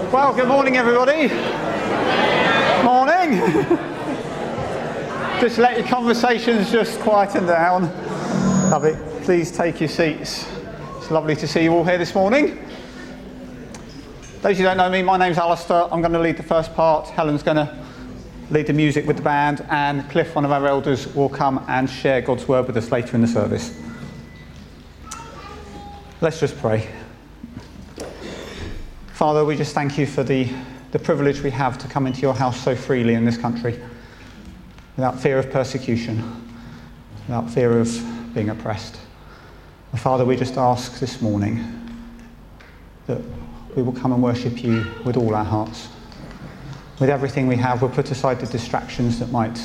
Well, good morning, everybody. Morning. Just let your conversations just quieten down. Love it. Please take your seats. It's lovely to see you all here this morning. Those of you who don't know me, my name's Alistair. I'm going to lead the first part. Helen's going to lead the music with the band, and Cliff, one of our elders, will come and share God's word with us later in the service. Let's just pray. Father, we just thank you for the privilege we have to come into your house so freely in this country, without fear of persecution, without fear of being oppressed. And Father, we just ask this morning that we will come and worship you with all our hearts. With everything we have, we'll put aside the distractions that might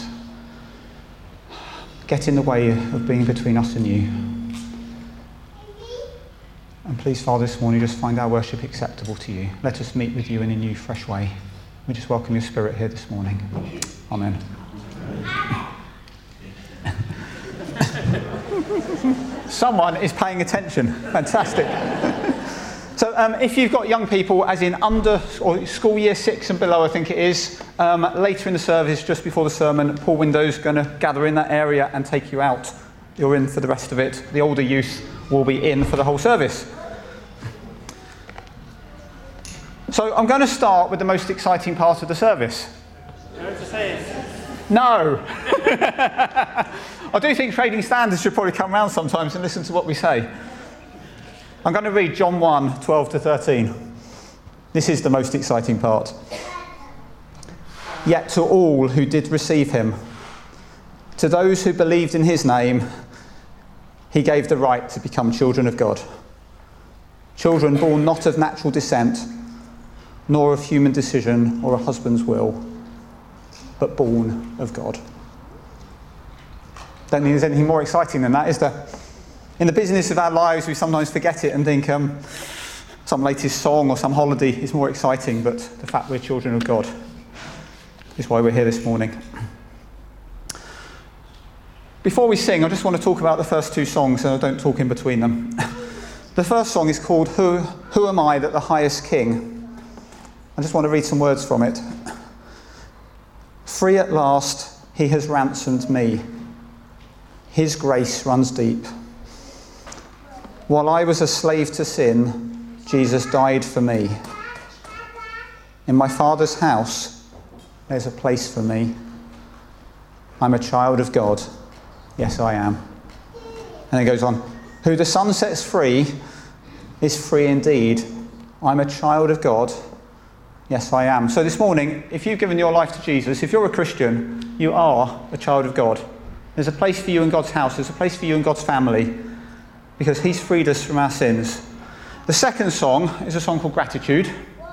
get in the way of being between us and you. And please, Father, this morning, just find our worship acceptable to you. Let us meet with you in a new, fresh way. We just welcome your Spirit here this morning. Amen. Someone is paying attention. Fantastic. So if you've got young people, as in under or school year 6 and below, I think it is, later in the service, just before the sermon, Paul Window's going to gather in that area and take you out. You're in for the rest of it. The older youth will be in for the whole service. So I'm going to start with the most exciting part of the service. You know what to say? No. I do think trading standards should probably come round sometimes and listen to what we say. I'm going to read John 1, 12 to 13. This is the most exciting part. Yet to all who did receive him, to those who believed in his name, he gave the right to become children of God. Children born not of natural descent, nor of human decision or a husband's will, but born of God. Don't think there's anything more exciting than that, is there? In the business of our lives, we sometimes forget it and think some latest song or some holiday is more exciting, but the fact we're children of God is why we're here this morning. Before we sing, I just want to talk about the first two songs, and I don't talk in between them. The first song is called Who Am I That the Highest King? I just want to read some words from it. Free at last, he has ransomed me. His grace runs deep. While I was a slave to sin, Jesus died for me. In my Father's house, there's a place for me. I'm a child of God. Yes, I am. And it goes on. Who the Son sets free is free indeed. I'm a child of God. Yes, I am. So this morning, if you've given your life to Jesus, if you're a Christian, you are a child of God. There's a place for you in God's house. There's a place for you in God's family, because he's freed us from our sins. The second song is a song called Gratitude.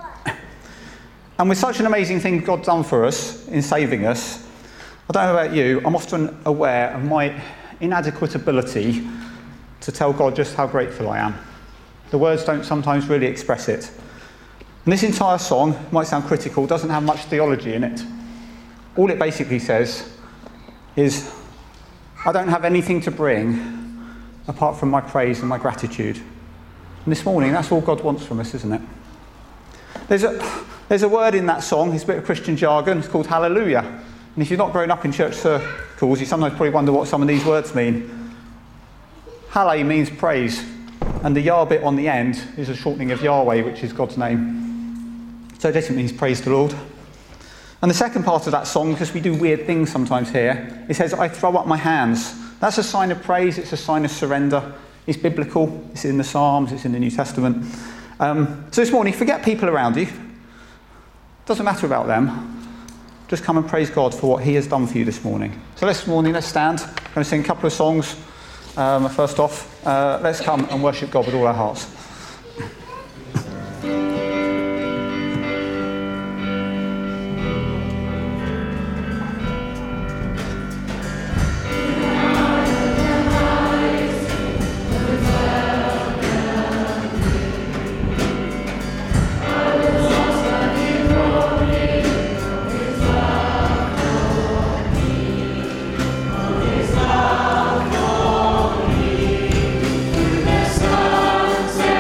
And with such an amazing thing God's done for us in saving us, I don't know about you, I'm often aware of my inadequate ability to tell God just how grateful I am. The words don't sometimes really express it. And this entire song, might sound critical, doesn't have much theology in it. All it basically says is, I don't have anything to bring apart from my praise and my gratitude. And this morning, that's all God wants from us, isn't it? There's a word in that song, it's a bit of Christian jargon, it's called hallelujah. And if you've not grown up in church circles, you sometimes probably wonder what some of these words mean. Halle means praise, and the Yah bit on the end is a shortening of Yahweh, which is God's name. So it basically means praise the Lord. And the second part of that song, because we do weird things sometimes here, it says, I throw up my hands. That's a sign of praise, it's a sign of surrender. It's biblical, it's in the Psalms, it's in the New Testament. So this morning, forget people around you. Doesn't matter about them. Just come and praise God for what he has done for you this morning. So let's stand. I'm going to sing a couple of songs. First off, let's come and worship God with all our hearts. Sunset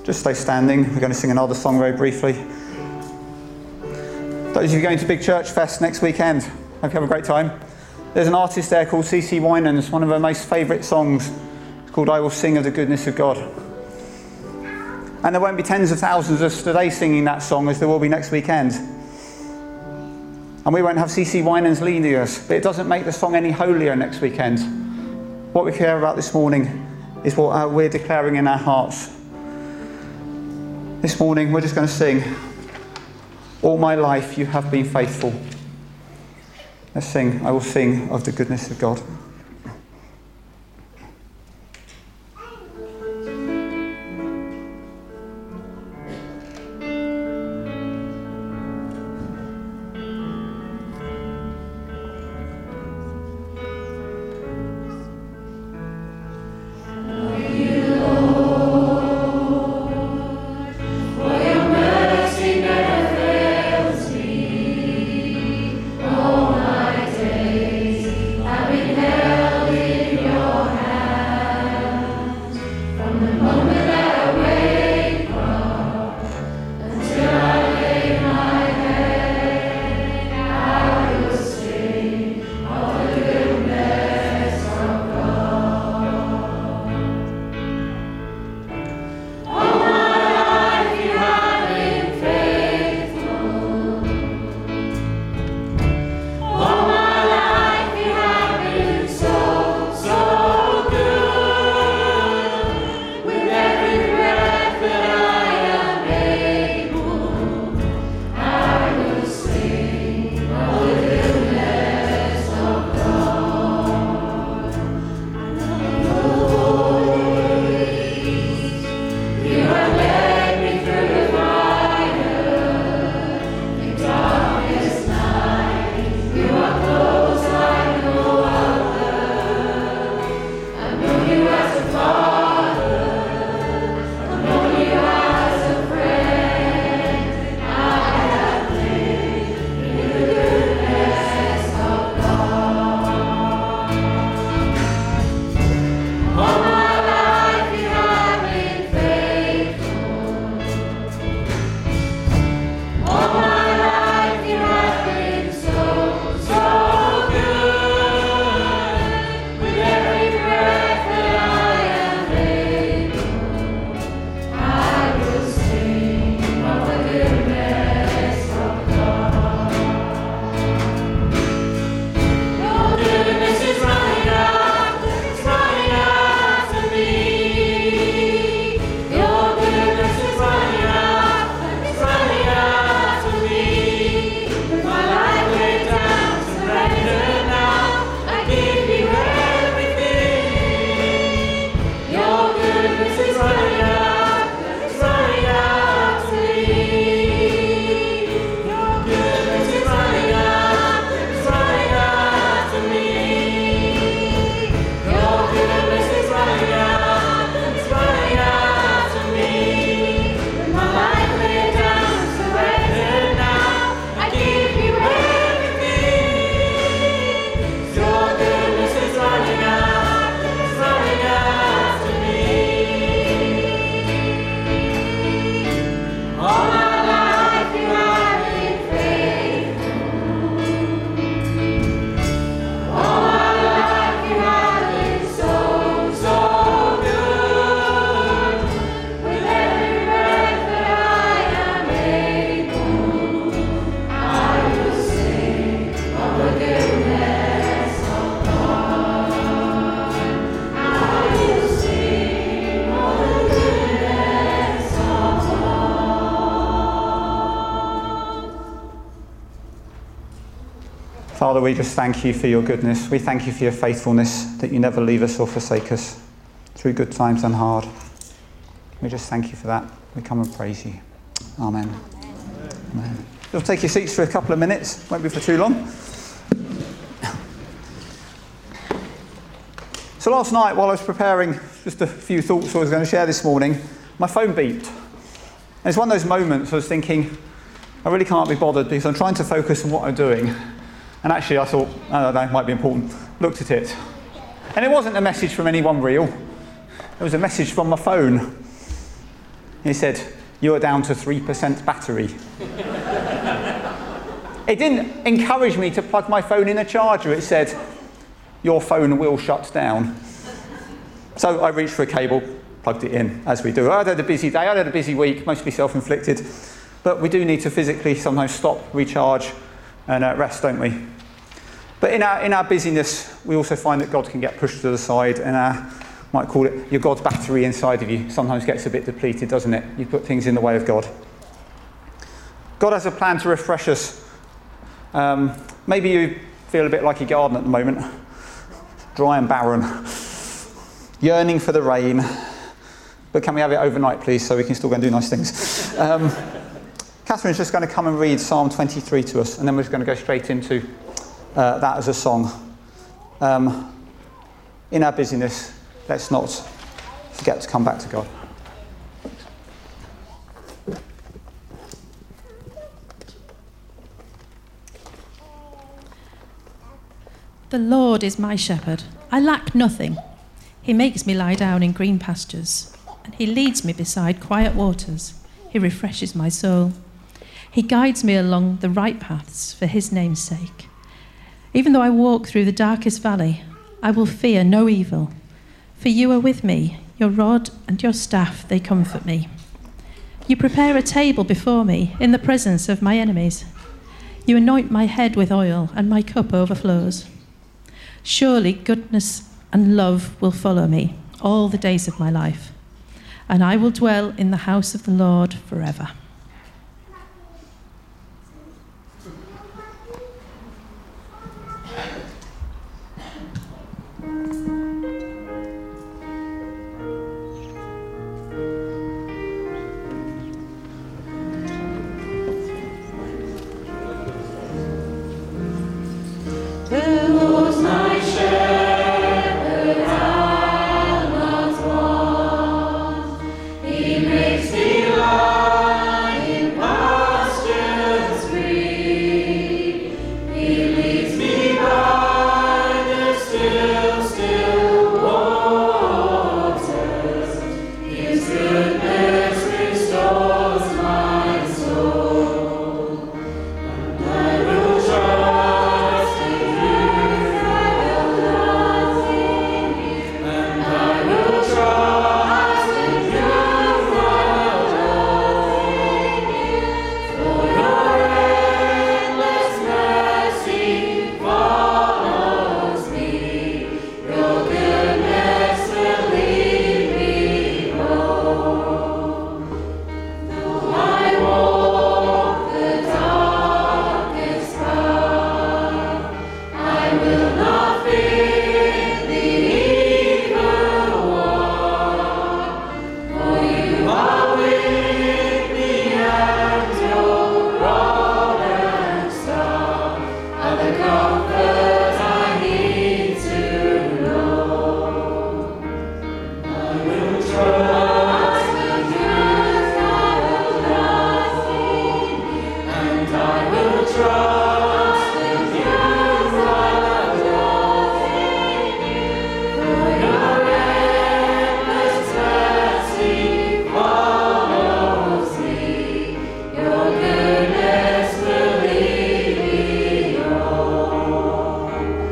just stay standing. We're going to sing another song very briefly. Those of you going to Big Church Fest next weekend, hope you have a great time. There's an artist there called CeCe Winans. One of her most favourite songs is called I Will Sing of the Goodness of God. And there won't be tens of thousands of us today singing that song as there will be next weekend. And we won't have CeCe Winans leading us, but it doesn't make the song any holier next weekend. What we care about this morning is what we're declaring in our hearts. This morning we're just going to sing, all my life you have been faithful. Let's sing, I will sing of the goodness of God. Father, we just thank you for your goodness. We thank you for your faithfulness, that you never leave us or forsake us through good times and hard. We just thank you for that. We come and praise you. Amen. Amen. You'll take your seats for a couple of minutes. Won't be for too long. So last night, while I was preparing just a few thoughts I was going to share this morning, my phone beeped. And it's one of those moments I was thinking, I really can't be bothered because I'm trying to focus on what I'm doing. And actually I thought, oh, that might be important. Looked at it. And it wasn't a message from anyone real. It was a message from my phone. He said, "You're down to 3% battery." It didn't encourage me to plug my phone in a charger. It said, "Your phone will shut down." So I reached for a cable, plugged it in, as we do. I'd had a busy day, I'd had a busy week, mostly self-inflicted. But we do need to physically sometimes stop, recharge, and rest, don't we? But in our busyness, we also find that God can get pushed to the side, and might call it your God's battery inside of you sometimes gets a bit depleted, doesn't it? You put things in the way of God. God has a plan to refresh us. Maybe you feel a bit like a garden at the moment, dry and barren, yearning for the rain. But can we have it overnight, please, so we can still go and do nice things? Catherine's just going to come and read Psalm 23 to us, and then we're just going to go straight into that as a song. In our busyness, let's not forget to come back to God. The Lord is my shepherd. I lack nothing. He makes me lie down in green pastures, and he leads me beside quiet waters. He refreshes my soul. He guides me along the right paths for his name's sake. Even though I walk through the darkest valley, I will fear no evil. For you are with me, your rod and your staff, they comfort me. You prepare a table before me in the presence of my enemies. You anoint my head with oil, and my cup overflows. Surely goodness and love will follow me all the days of my life, and I will dwell in the house of the Lord forever.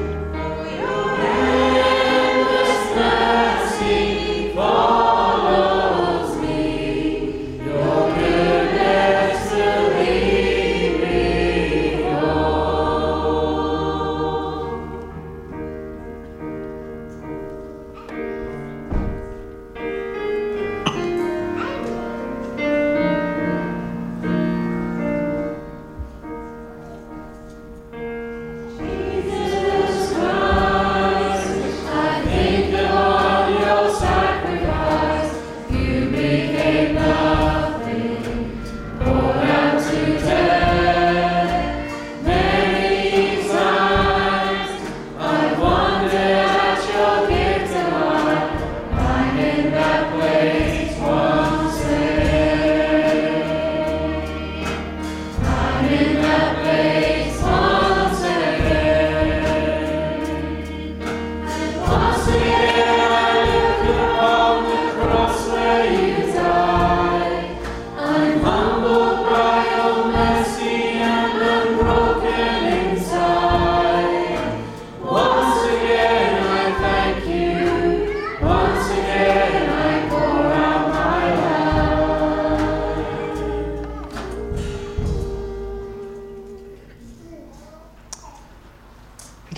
Follow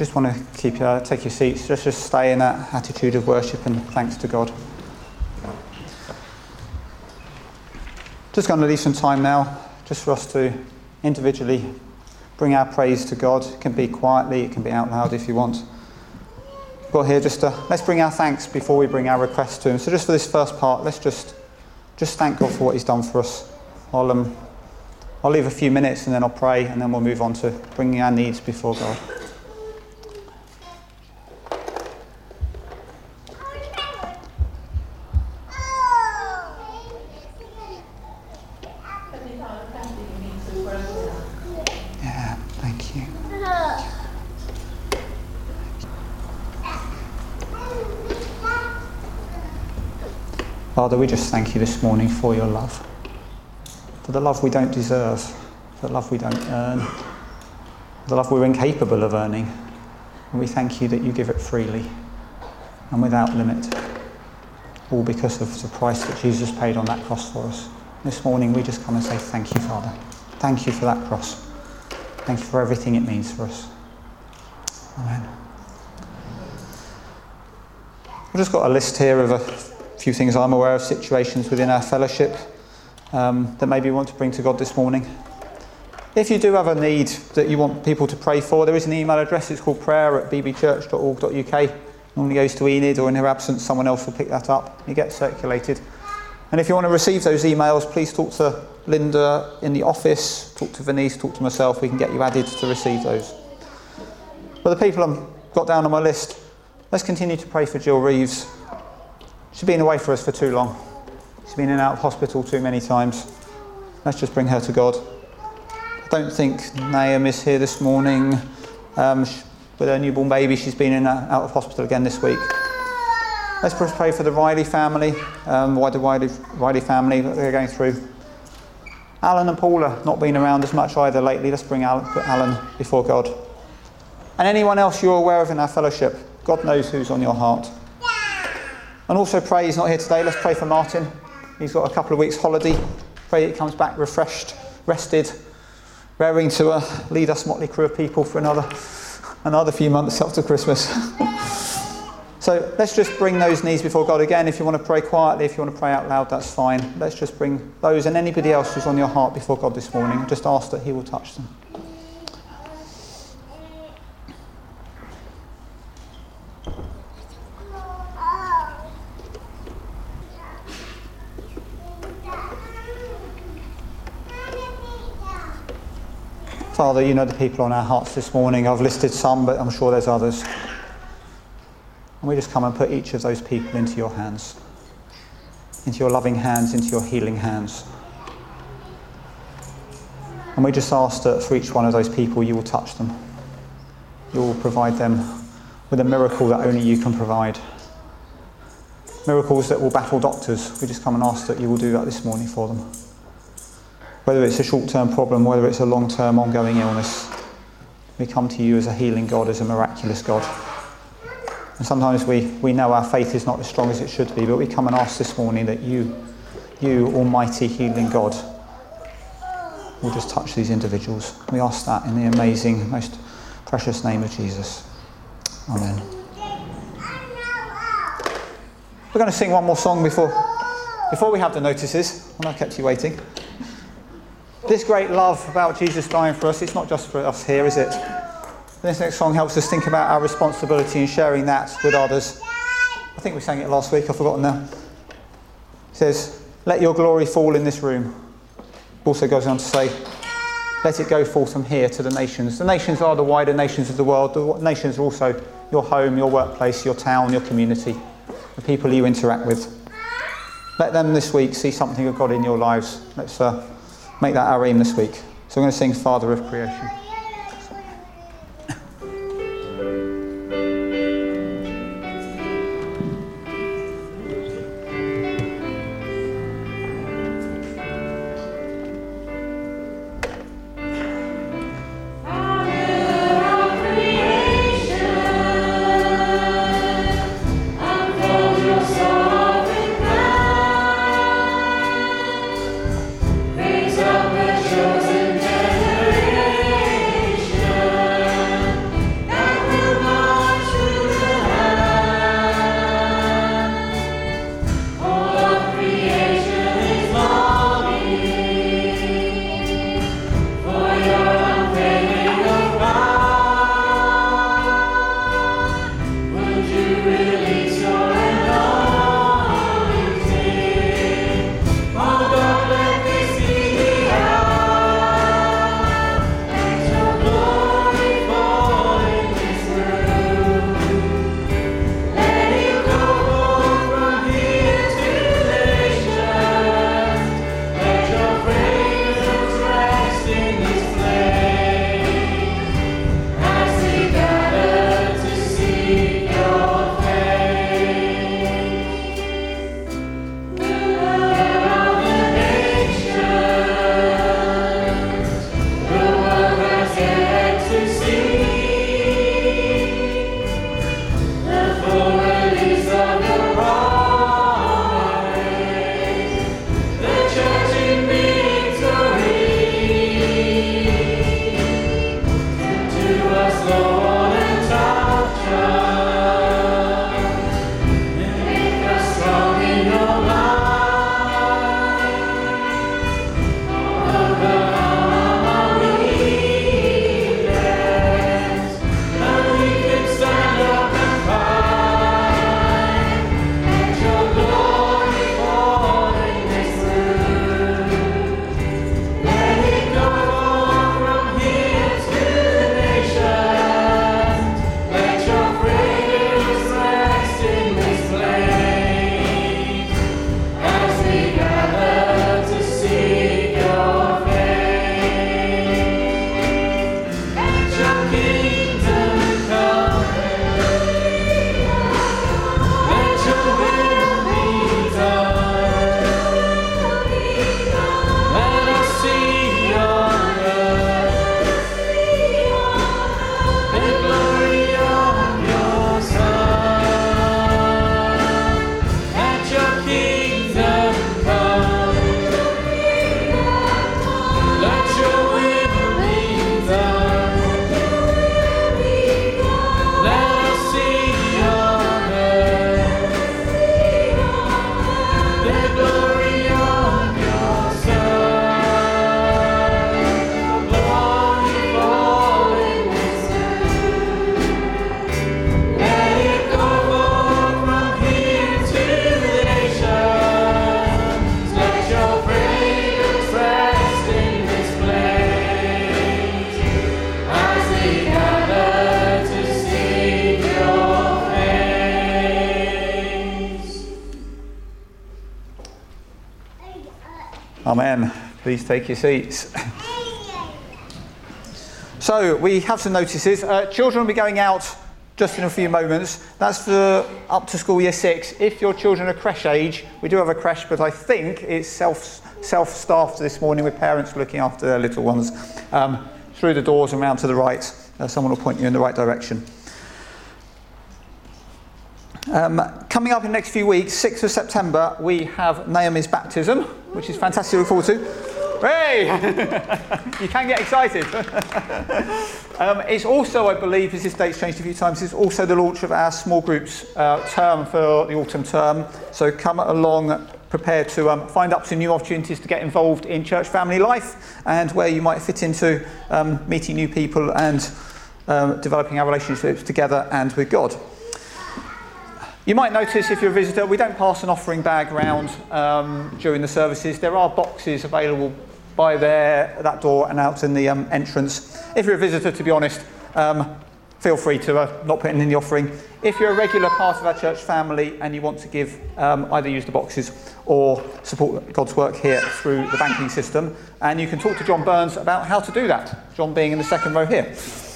just want to take your seats. Let's just stay in that attitude of worship and thanks to God. Just going to leave some time now, just for us to individually bring our praise to God. It can be quietly, it can be out loud if you want. Got here let's bring our thanks before we bring our requests to Him. So just for this first part, let's just thank God for what He's done for us. I'll leave a few minutes and then I'll pray and then we'll move on to bringing our needs before God. Yeah, thank you. Father, we just thank you this morning for your love. For the love we don't deserve, for the love we don't earn, for the love we're incapable of earning. And we thank you that you give it freely and without limit, all because of the price that Jesus paid on that cross for us. This morning we just come and say thank you, Father. Thank you for that cross. Thank you for everything it means for us. Amen. I've just got a list here of a few things I'm aware of, situations within our fellowship that maybe you want to bring to God this morning. If you do have a need that you want people to pray for, there is an email address. It's called prayer@bbchurch.org.uk. Normally goes to Enid, or in her absence someone else will pick that up. It gets circulated. And if you want to receive those emails, please talk to Linda in the office, talk to Venice, talk to myself. We can get you added to receive those. But the people I've got down on my list, let's continue to pray for Jill Reeves. She's been away for us for too long. She's been in and out of hospital too many times. Let's just bring her to God. I don't think Naomi is here this morning. With her newborn baby, she's been in and out of hospital again this week. Let's pray for the Riley family, wider Riley family that they're going through. Alan and Paula not been around as much either lately. Let's put Alan before God. And anyone else you're aware of in our fellowship, God knows who's on your heart. And also pray, he's not here today, let's pray for Martin. He's got a couple of weeks holiday. Pray he comes back refreshed, rested, raring to lead us motley crew of people for another few months up to Christmas. So let's just bring those needs before God again. If you want to pray quietly, if you want to pray out loud, that's fine. Let's just bring those and anybody else who's on your heart before God this morning. Just ask that he will touch them. Father, you know the people on our hearts this morning. I've listed some, but I'm sure there's others. And we just come and put each of those people into your hands, into your loving hands, into your healing hands. And we just ask that for each one of those people, you will touch them. You will provide them with a miracle that only you can provide. Miracles that will baffle doctors. We just come and ask that you will do that this morning for them. Whether it's a short-term problem, whether it's a long-term ongoing illness, we come to you as a healing God, as a miraculous God. And sometimes we know our faith is not as strong as it should be, but we come and ask this morning that you almighty healing God, will just touch these individuals. We ask that in the amazing, most precious name of Jesus. Amen. We're going to sing one more song before we have the notices, and I kept you waiting. This great love about Jesus dying for us, it's not just for us here, is it? This next song helps us think about our responsibility in sharing that with others. I think we sang it last week, I've forgotten now. It says, let your glory fall in this room. Also goes on to say, let it go forth from here to the nations. The nations are the wider nations of the world. The nations are also your home, your workplace, your town, your community, the people you interact with. Let them this week see something of God in your lives. Let's make that our aim this week. So I'm going to sing Father of Creation. Chosen generation. Amen. Please take your seats. So we have some notices. Children will be going out just in a few moments. That's for up to school year 6. If your children are creche age, we do have a creche, but I think it's self-staffed this morning with parents looking after their little ones. Through the doors and round to the right, someone will point you in the right direction. Coming up in the next few weeks, 6th of September, we have Naomi's baptism, which is fantastic to look forward to. Hey! You can get excited. It's also, I believe, as this date's changed a few times, it's also the launch of our small groups term for the autumn term. So come along prepared to find up some new opportunities to get involved in church family life and where you might fit into meeting new people and developing our relationships together and with God. You might notice if you're a visitor, we don't pass an offering bag around during the services. There are boxes available by that door and out in the entrance. If you're a visitor, to be honest, feel free to not put in the offering. If you're a regular part of our church family and you want to give, either use the boxes or support God's work here through the banking system, and you can talk to John Burns about how to do that, John being in the second row here.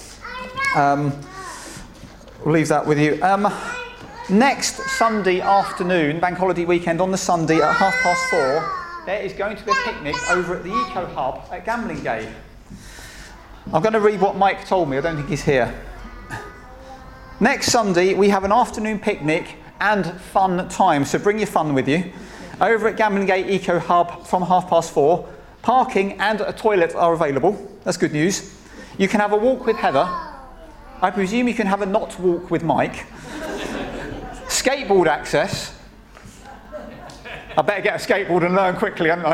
We'll leave that with you. Next Sunday afternoon, bank holiday weekend on the Sunday at 4:30, there is going to be a picnic over at the Eco Hub at Gamlingay. I'm going to read what Mike told me, I don't think he's here. Next Sunday, we have an afternoon picnic and fun time, so bring your fun with you. Over at Gamlingay Eco Hub from 4:30, parking and a toilet are available. That's good news. You can have a walk with Heather. I presume you can have a not walk with Mike. Skateboard access. I better get a skateboard and learn quickly, hadn't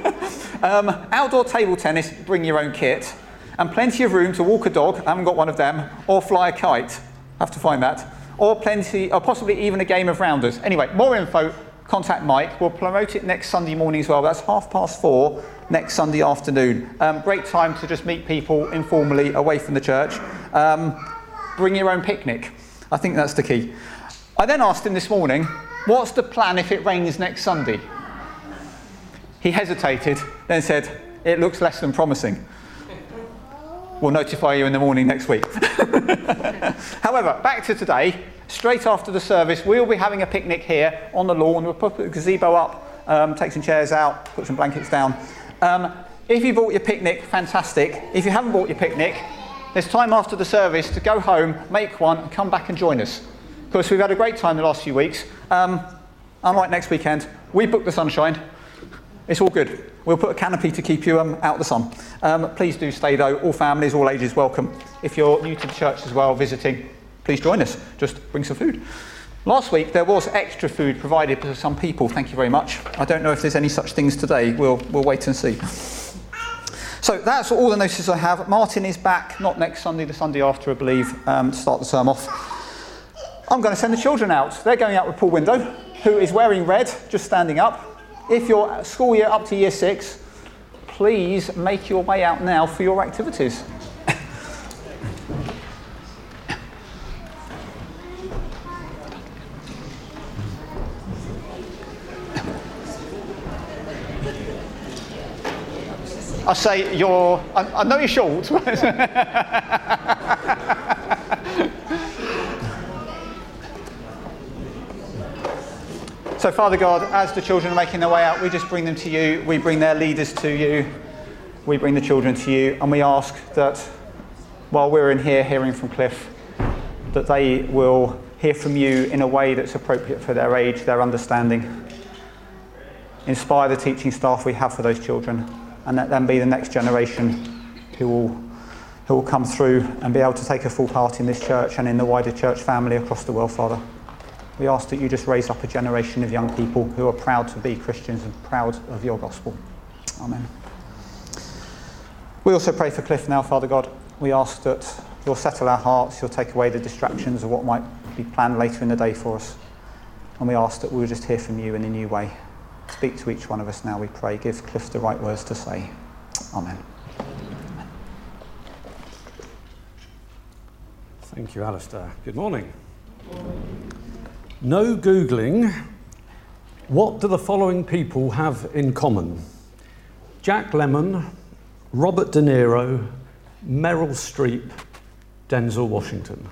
I? Outdoor table tennis, bring your own kit. And plenty of room to walk a dog, I haven't got one of them, or fly a kite. Have to find that. Or possibly even a game of rounders. Anyway, more info, contact Mike. We'll promote it next Sunday morning as well. That's 4:30 next Sunday afternoon. Great time to just meet people informally away from the church. Bring your own picnic. I think that's the key. I then asked him this morning, what's the plan if it rains next Sunday? He hesitated, then said, it looks less than promising. We'll notify you in the morning next week. However, back to today, straight after the service, we'll be having a picnic here on the lawn. We'll put the gazebo up, take some chairs out, put some blankets down. If you bought your picnic, fantastic. If you haven't bought your picnic, there's time after the service to go home, make one, and come back and join us. Because we've had a great time the last few weeks. Unlike next weekend, we booked the sunshine. It's all good. We'll put a canopy to keep you out of the sun. Please do stay though. All families, all ages welcome. If you're new to the church as well, visiting, please join us. Just bring some food. Last week there was extra food provided for some people. Thank you very much. I don't know if there's any such things today. We'll wait and see. So that's all the notices I have. Martin is back, not next Sunday, the Sunday after, I believe, to start the term off. I'm going to send the children out. They're going out with Paul Window, who is wearing red, just standing up. If you're school year up to year 6, please make your way out now for your activities. I say I know you're short. So, Father God, as the children are making their way out, we just bring them to you. We bring their leaders to you. We bring the children to you. And we ask that while we're in here hearing from Cliff, that they will hear from you in a way that's appropriate for their age, their understanding. Inspire the teaching staff we have for those children, and let them be the next generation who will come through and be able to take a full part in this church and in the wider church family across the world, Father. We ask that you just raise up a generation of young people who are proud to be Christians and proud of your gospel. Amen. We also pray for Cliff now, Father God. We ask that you'll settle our hearts, you'll take away the distractions of what might be planned later in the day for us. And we ask that we'll just hear from you in a new way. Speak to each one of us now, we pray. Give Cliff the right words to say. Amen. Thank you, Alistair. Good morning. No Googling. What do the following people have in common? Jack Lemmon, Robert De Niro, Meryl Streep, Denzel Washington.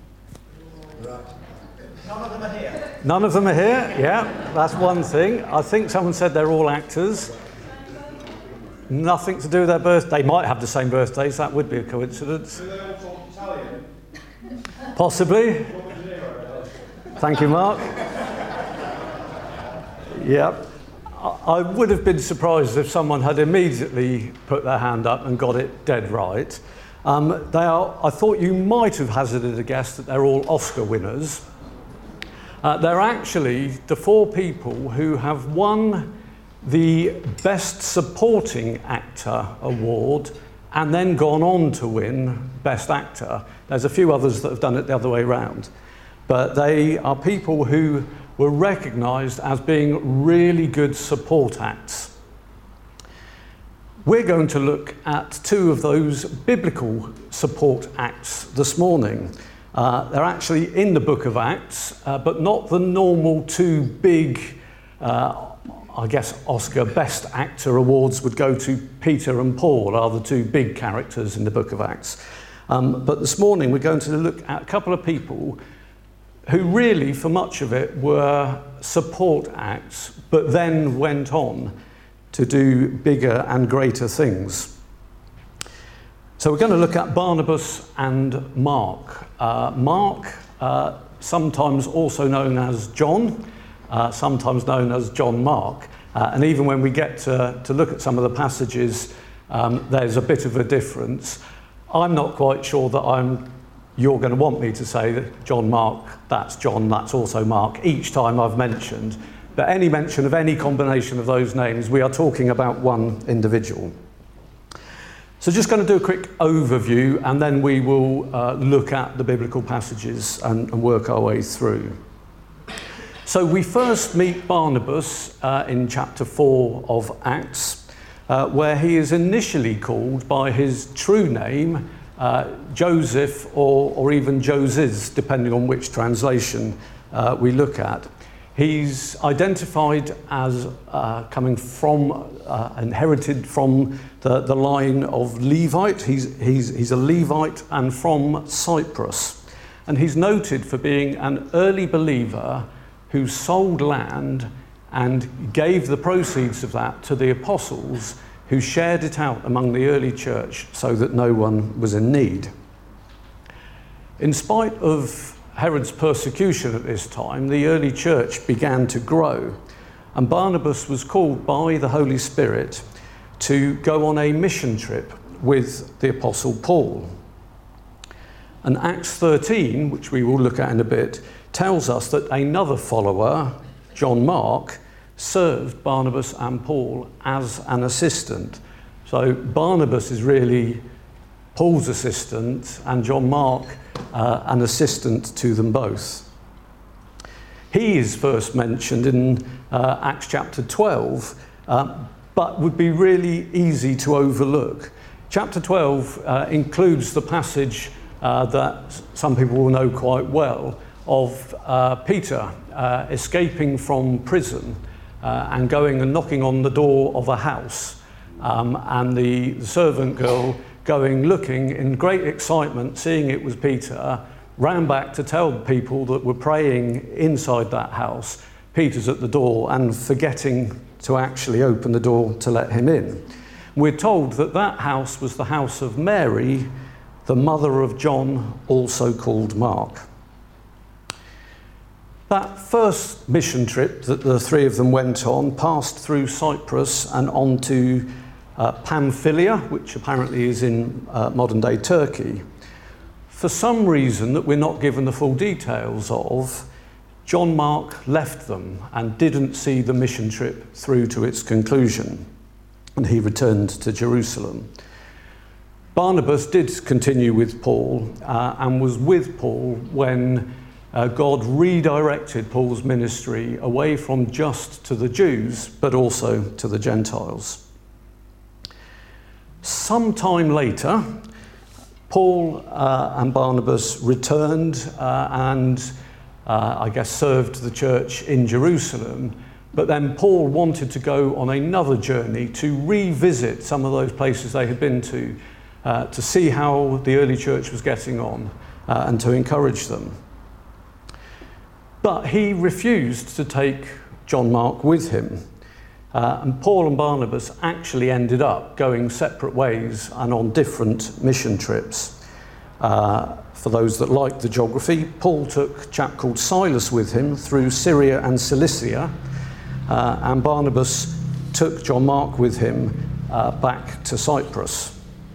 None of them are here. None of them are here? Yeah, that's one thing. I think someone said they're all actors. Nothing to do with their birthday. They might have the same birthdays. That would be a coincidence. Do they all talk Italian? Possibly. Thank you, Mark. Yep. I would have been surprised if someone had immediately put their hand up and got it dead right. I thought you might have hazarded a guess that they're all Oscar winners. They're actually the 4 people who have won the Best Supporting Actor award and then gone on to win Best Actor. There's a few others that have done it the other way around. But they are people who were recognised as being really good support acts. We're going to look at 2 of those biblical support acts this morning. They're actually in the book of Acts, but not the normal 2 big, I guess, Oscar Best Actor awards would go to Peter and Paul, are the 2 big characters in the book of Acts. But this morning we're going to look at a couple of people who really, for much of it, were support acts, but then went on to do bigger and greater things. So we're going to look at Barnabas and Mark. Mark, sometimes also known as John, sometimes known as John Mark. And even when we get to look at some of the passages, there's a bit of a difference. I'm not quite sure that you're going to want me to say that John Mark, that's John, that's also Mark, each time I've mentioned. But any mention of any combination of those names, we are talking about one individual. So just going to do a quick overview, and then we will look at the biblical passages and work our way through. So we first meet Barnabas in chapter 4 of Acts, where he is initially called by his true name, Joseph or even Joses, depending on which translation we look at. He's identified as coming from, inherited from the line of Levite. He's a Levite and from Cyprus. And he's noted for being an early believer who sold land and gave the proceeds of that to the apostles, who shared it out among the early church so that no one was in need. In spite of Herod's persecution at this time, the early church began to grow, and Barnabas was called by the Holy Spirit to go on a mission trip with the Apostle Paul. And Acts 13, which we will look at in a bit, tells us that another follower, John Mark, served Barnabas and Paul as an assistant. So Barnabas is really Paul's assistant, and John Mark an assistant to them both. He is first mentioned in Acts chapter 12, but would be really easy to overlook. Chapter 12 includes the passage that some people will know quite well of Peter escaping from prison and going and knocking on the door of a house, and the servant girl going, looking in great excitement, seeing it was Peter, ran back to tell people that were praying inside that house, Peter's at the door, and forgetting to actually open the door to let him in. We're told that that house was the house of Mary, the mother of John, also called Mark. That first mission trip that the 3 of them went on passed through Cyprus and on to Pamphylia, which apparently is in modern-day Turkey. For some reason that we're not given the full details of, John Mark left them and didn't see the mission trip through to its conclusion, and he returned to Jerusalem. Barnabas did continue with Paul and was with Paul when God redirected Paul's ministry away from just to the Jews, but also to the Gentiles. Sometime later, Paul and Barnabas returned and I guess served the church in Jerusalem, But then Paul wanted to go on another journey to revisit some of those places they had been to see how the early church was getting on and to encourage them. But he refused to take John Mark with him. And Paul and Barnabas actually ended up going separate ways and on different mission trips. For those that like the geography, Paul took a chap called Silas with him through Syria and Cilicia, and Barnabas took John Mark with him back to Cyprus.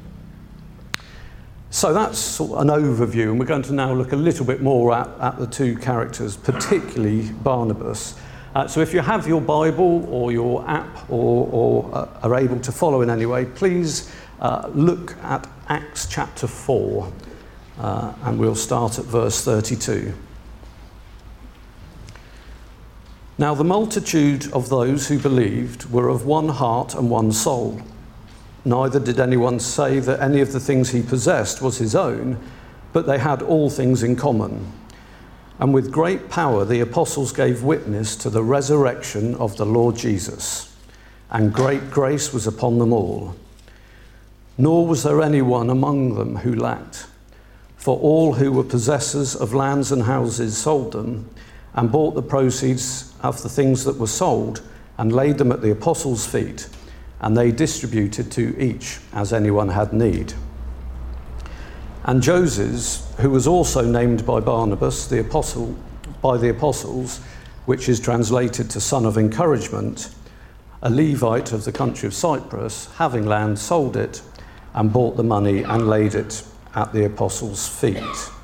So that's sort of an overview, and we're going to now look a little bit more at the two characters, particularly Barnabas. So if you have your Bible or your app or are able to follow in any way, please look at Acts chapter 4, and we'll start at verse 32. Now the multitude of those who believed were of one heart and one soul. Neither did anyone say that any of the things he possessed was his own, but they had all things in common. And with great power the apostles gave witness to the resurrection of the Lord Jesus, and great grace was upon them all. Nor was there anyone among them who lacked, for all who were possessors of lands and houses sold them, and bought the proceeds of the things that were sold, and laid them at the apostles' feet, and they distributed to each as anyone had need. And Joses, who was also named by Barnabas by the apostles, which is translated to son of encouragement, a Levite of the country of Cyprus, having land, sold it, and bought the money and laid it at the apostles' feet.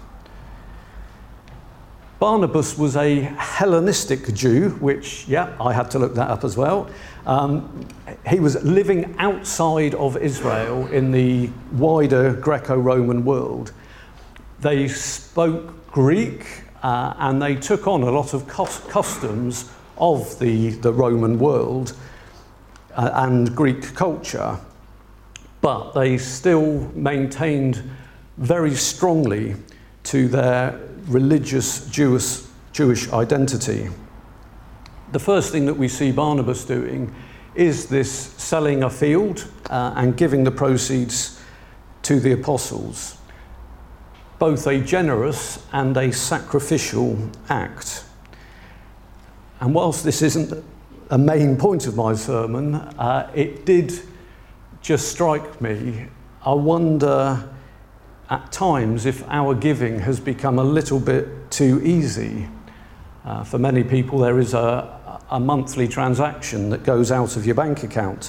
Barnabas was a Hellenistic Jew, which, I had to look that up as well. He was living outside of Israel in the wider Greco-Roman world. They spoke Greek and they took on a lot of customs of the Roman world and Greek culture, but they still maintained very strongly to their religious Jewish identity. The first thing that we see Barnabas doing is this selling a field and giving the proceeds to the apostles, both a generous and a sacrificial act. And whilst this isn't a main point of my sermon, it did just strike me. I wonder at times if our giving has become a little bit too easy. For many people there is a monthly transaction that goes out of your bank account.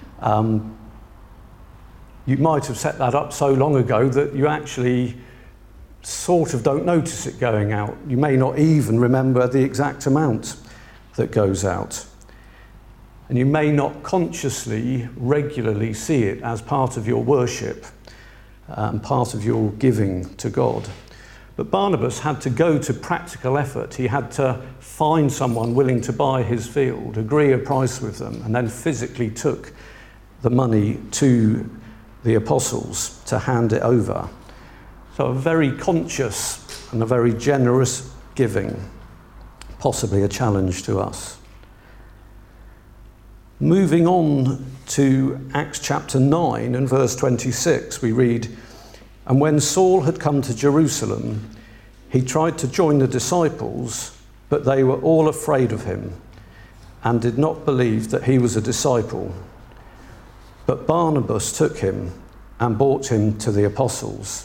You might have set that up so long ago that you actually sort of don't notice it going out. You may not even remember the exact amount that goes out. And you may not consciously, regularly see it as part of your worship and part of your giving to God. But Barnabas had to go to practical effort. He had to find someone willing to buy his field, agree a price with them, and then physically took the money to the apostles to hand it over. So a very conscious and a very generous giving, possibly a challenge to us. Moving on to Acts chapter 9 and verse 26, we read, "And when Saul had come to Jerusalem, he tried to join the disciples, but they were all afraid of him and did not believe that he was a disciple. But Barnabas took him and brought him to the apostles."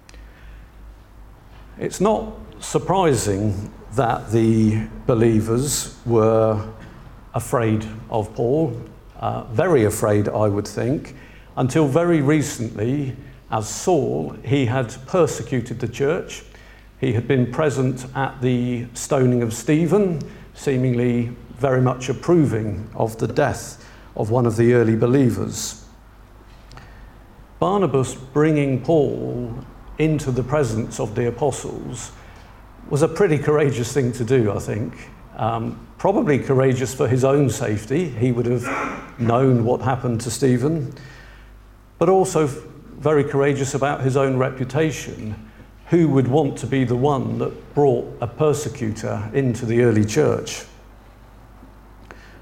It's not surprising that the believers were afraid of Paul, very afraid, I would think, until very recently, as Saul, he had persecuted the church. He had been present at the stoning of Stephen, seemingly very much approving of the death of one of the early believers. Barnabas bringing Paul into the presence of the apostles was a pretty courageous thing to do, I think. Probably courageous for his own safety. He would have known what happened to Stephen, but also very courageous about his own reputation. Who would want to be the one that brought a persecutor into the early church?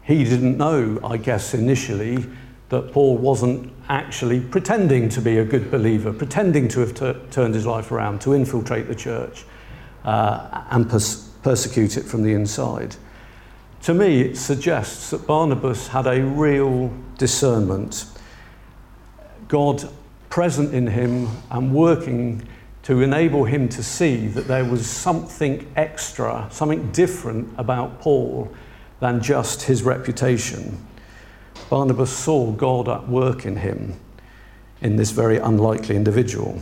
He didn't know, I guess, initially that Paul wasn't actually pretending to be a good believer, pretending to have turned his life around, to infiltrate the church and persecute it from the inside. To me, it suggests that Barnabas had a real discernment, God present in him and working to enable him to see that there was something extra, something different about Paul than just his reputation. Barnabas saw God at work in him, in this very unlikely individual.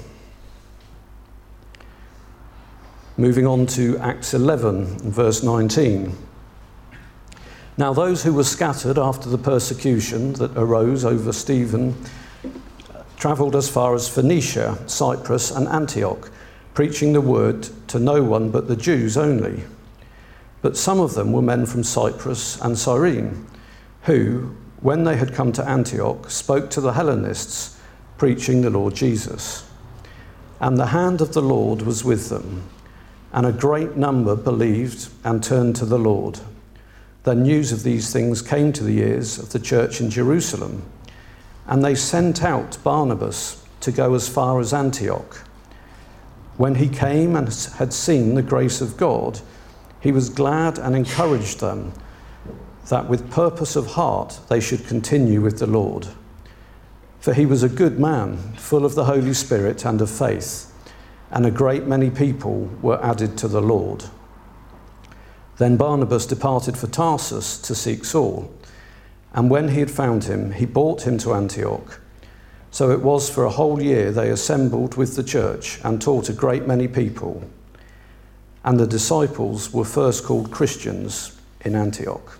Moving on to Acts 11, verse 19. Now those who were scattered after the persecution that arose over Stephen travelled as far as Phoenicia, Cyprus and Antioch, preaching the word to no one but the Jews only. But some of them were men from Cyprus and Cyrene, who, when they had come to Antioch, spoke to the Hellenists, preaching the Lord Jesus. And the hand of the Lord was with them, and a great number believed and turned to the Lord. Then news of these things came to the ears of the church in Jerusalem, and they sent out Barnabas to go as far as Antioch. When he came and had seen the grace of God, he was glad and encouraged them that with purpose of heart they should continue with the Lord. For he was a good man, full of the Holy Spirit and of faith, and a great many people were added to the Lord. Then Barnabas departed for Tarsus to seek Saul, and when he had found him, he brought him to Antioch. So it was for a whole year they assembled with the church and taught a great many people. And the disciples were first called Christians in Antioch.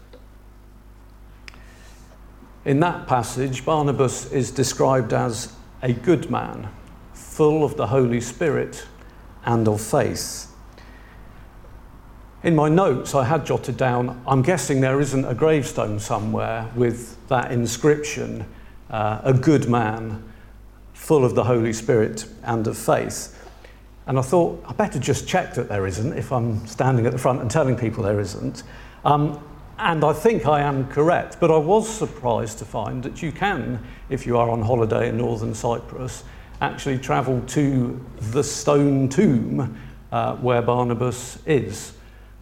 In that passage, Barnabas is described as a good man, full of the Holy Spirit and of faith. In my notes, I had jotted down, I'm guessing there isn't a gravestone somewhere with that inscription, a good man, full of the Holy Spirit and of faith. And I thought, I better just check that there isn't if I'm standing at the front and telling people there isn't. And I think I am correct, but I was surprised to find that you can, if you are on holiday in northern Cyprus, actually travel to the stone tomb where Barnabas is.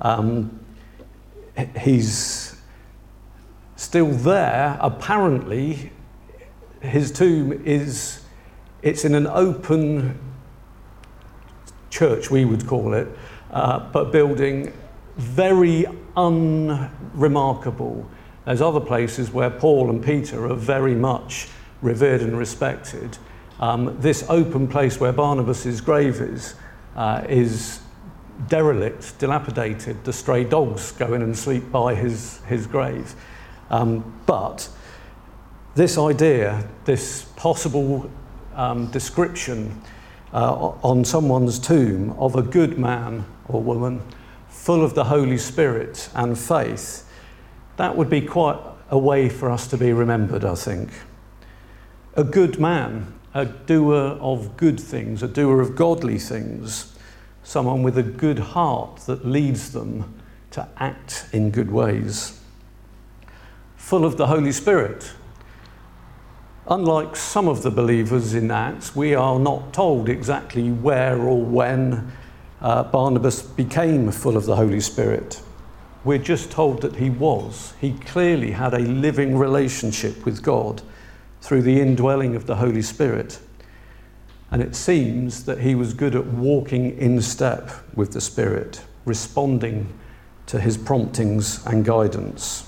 He's still there. Apparently, his tomb it's in an open church, we would call it, but building very unremarkable. There's other places where Paul and Peter are very much revered and respected. This open place where Barnabas's grave is derelict, dilapidated. The stray dogs go in and sleep by his grave. But this idea, this possible description on someone's tomb of a good man or woman full of the Holy Spirit and faith, that would be quite a way for us to be remembered, I think. A good man, a doer of good things, a doer of godly things, someone with a good heart that leads them to act in good ways. Full of the Holy Spirit. Unlike some of the believers in Acts, we are not told exactly where or when Barnabas became full of the Holy Spirit. We're just told that he was. He clearly had a living relationship with God through the indwelling of the Holy Spirit. And it seems that he was good at walking in step with the Spirit, responding to his promptings and guidance.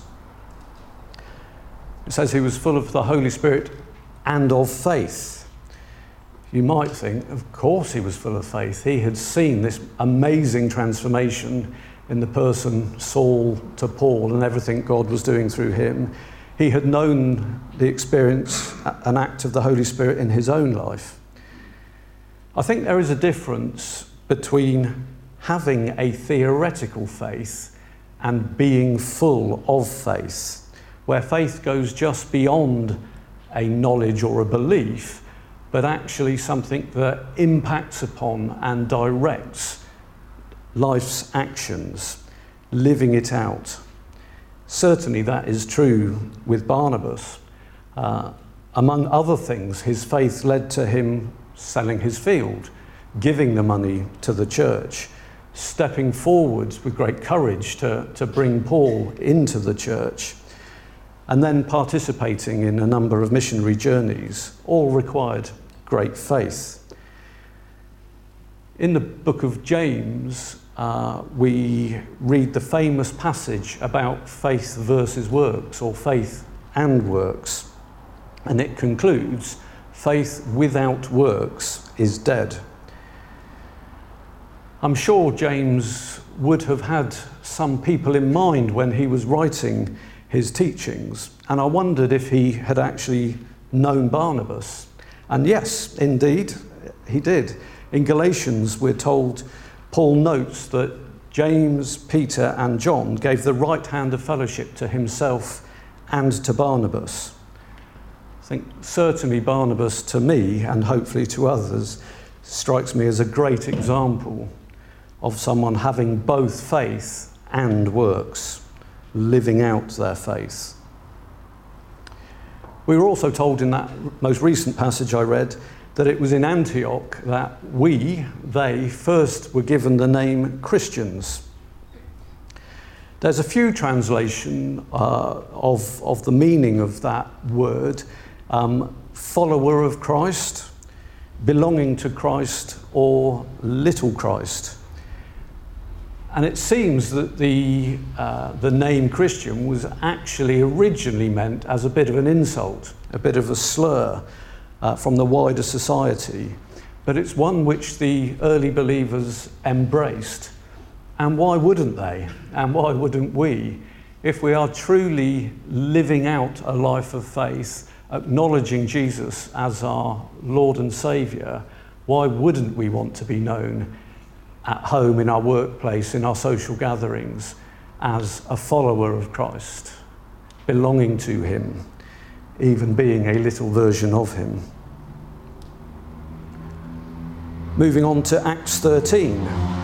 It says he was full of the Holy Spirit and of faith. You might think, of course he was full of faith. He had seen this amazing transformation in the person Saul to Paul and everything God was doing through him. He had known the experience, an act of the Holy Spirit in his own life. I think there is a difference between having a theoretical faith and being full of faith, where faith goes just beyond a knowledge or a belief, but actually something that impacts upon and directs life's actions, living it out. Certainly that is true with Barnabas. Among other things, his faith led to him selling his field, giving the money to the church, stepping forwards with great courage to bring Paul into the church, and then participating in a number of missionary journeys, all required great faith. In the book of James, we read the famous passage about faith versus works, or faith and works, and it concludes, faith without works is dead. I'm sure James would have had some people in mind when he was writing his teachings, and I wondered if he had actually known Barnabas. And yes, indeed, he did. In Galatians, we're told, Paul notes that James, Peter, and John gave the right hand of fellowship to himself and to Barnabas. I think certainly Barnabas, to me, and hopefully to others, strikes me as a great example of someone having both faith and works, living out their faith. We were also told in that most recent passage I read that it was in Antioch that they first were given the name Christians. There's a few translations of the meaning of that word, follower of Christ, belonging to Christ, or little Christ. And it seems that the name Christian was actually originally meant as a bit of an insult, a bit of a slur from the wider society. But it's one which the early believers embraced. And why wouldn't they? And why wouldn't we? If we are truly living out a life of faith, acknowledging Jesus as our Lord and Saviour, why wouldn't we want to be known at home, in our workplace, in our social gatherings, as a follower of Christ, belonging to him, even being a little version of him? Moving on to Acts 13.